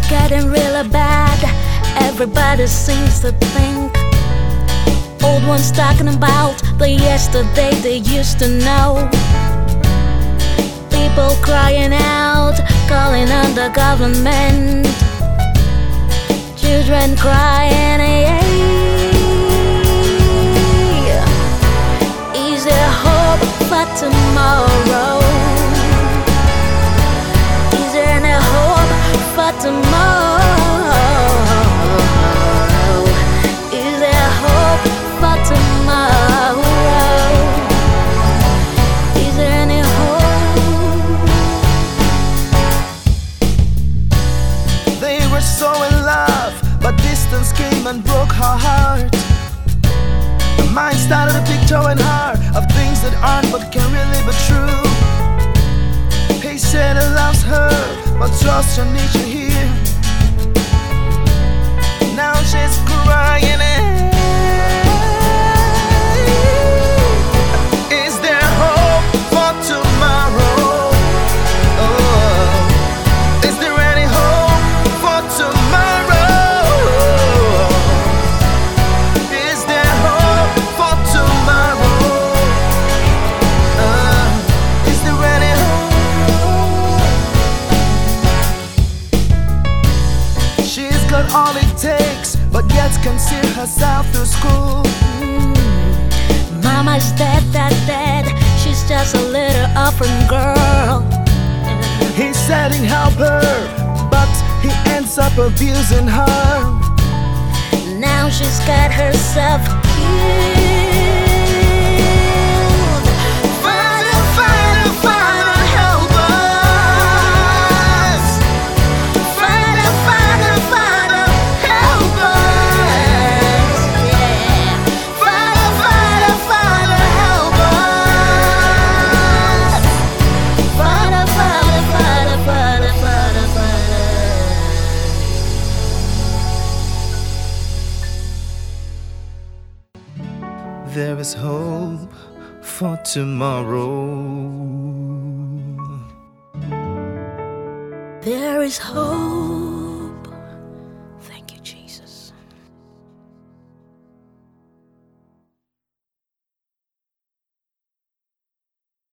getting really bad. Everybody seems to think old ones talking about the yesterday they used to know. People crying out, calling on the government. Children crying, yeah. Is there hope for tomorrow? Is there any hope for tomorrow? Is there hope for tomorrow? Is there any hope? They were so in love, but distance came and broke her heart. The mind started a picture in her of things that aren't but can really be true. He said he loves her, but trust her nature here. Now she's crying. Is there hope for tomorrow? Oh, is there any hope for tomorrow? Is there hope for tomorrow? Is there any hope? She's got all it takes, but yet can see herself through school. Mama's dead, dad's dead. She's just a little orphan girl. He said he'd help her, but he ends up abusing her. Now she's got herself killed. Father, Father, Father, help us. Father, Father, Father, help us. Yeah. Father, Father, Father, help us. Father, Father, Father, Father, Father, Father. There is hope for tomorrow. There is hope